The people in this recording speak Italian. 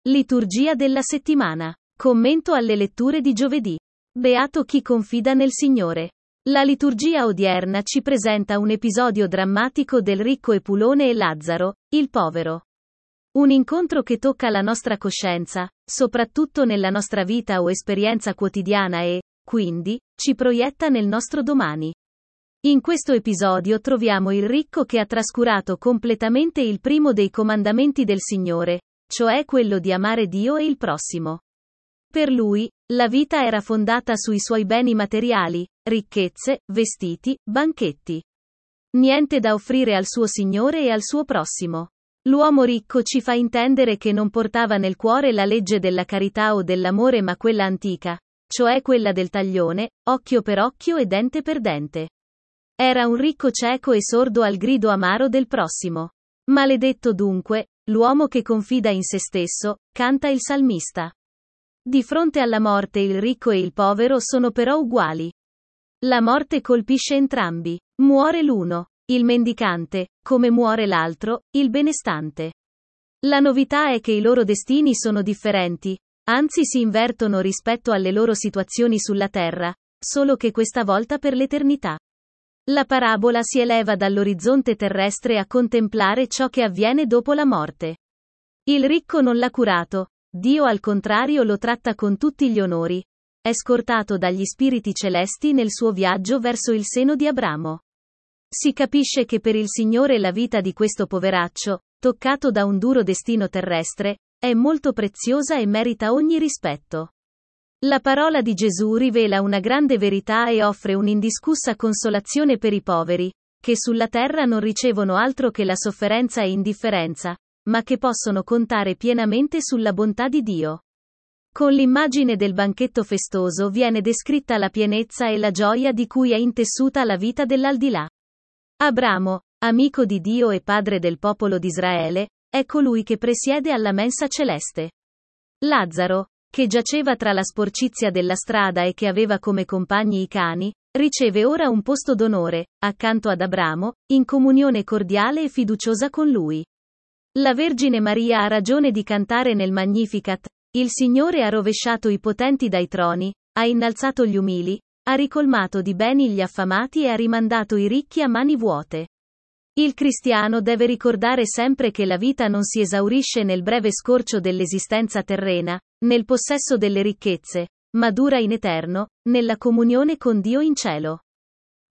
Liturgia della settimana. Commento alle letture di giovedì. Beato chi confida nel Signore. La liturgia odierna ci presenta un episodio drammatico del ricco Epulone e Lazzaro, il povero. Un incontro che tocca la nostra coscienza, soprattutto nella nostra vita o esperienza quotidiana e, quindi, ci proietta nel nostro domani. In questo episodio troviamo il ricco che ha trascurato completamente il primo dei comandamenti del Signore, cioè quello di amare Dio e il prossimo. Per lui, la vita era fondata sui suoi beni materiali, ricchezze, vestiti, banchetti. Niente da offrire al suo Signore e al suo prossimo. L'uomo ricco ci fa intendere che non portava nel cuore la legge della carità o dell'amore ma quella antica, cioè quella del taglione, occhio per occhio e dente per dente. Era un ricco cieco e sordo al grido amaro del prossimo. Maledetto dunque, l'uomo che confida in se stesso, canta il salmista. Di fronte alla morte il ricco e il povero sono però uguali. La morte colpisce entrambi. Muore l'uno, il mendicante, come muore l'altro, il benestante. La novità è che i loro destini sono differenti, anzi si invertono rispetto alle loro situazioni sulla terra, solo che questa volta per l'eternità. La parabola si eleva dall'orizzonte terrestre a contemplare ciò che avviene dopo la morte. Il ricco non l'ha curato, Dio al contrario lo tratta con tutti gli onori. È scortato dagli spiriti celesti nel suo viaggio verso il seno di Abramo. Si capisce che per il Signore la vita di questo poveraccio, toccato da un duro destino terrestre, è molto preziosa e merita ogni rispetto. La parola di Gesù rivela una grande verità e offre un'indiscussa consolazione per i poveri, che sulla terra non ricevono altro che la sofferenza e indifferenza, ma che possono contare pienamente sulla bontà di Dio. Con l'immagine del banchetto festoso viene descritta la pienezza e la gioia di cui è intessuta la vita dell'aldilà. Abramo, amico di Dio e padre del popolo di Israele, è colui che presiede alla mensa celeste. Lazzaro, che giaceva tra la sporcizia della strada e che aveva come compagni i cani, riceve ora un posto d'onore, accanto ad Abramo, in comunione cordiale e fiduciosa con lui. La Vergine Maria ha ragione di cantare nel Magnificat: il Signore ha rovesciato i potenti dai troni, ha innalzato gli umili, ha ricolmato di beni gli affamati e ha rimandato i ricchi a mani vuote. Il cristiano deve ricordare sempre che la vita non si esaurisce nel breve scorcio dell'esistenza terrena, nel possesso delle ricchezze, ma dura in eterno, nella comunione con Dio in cielo.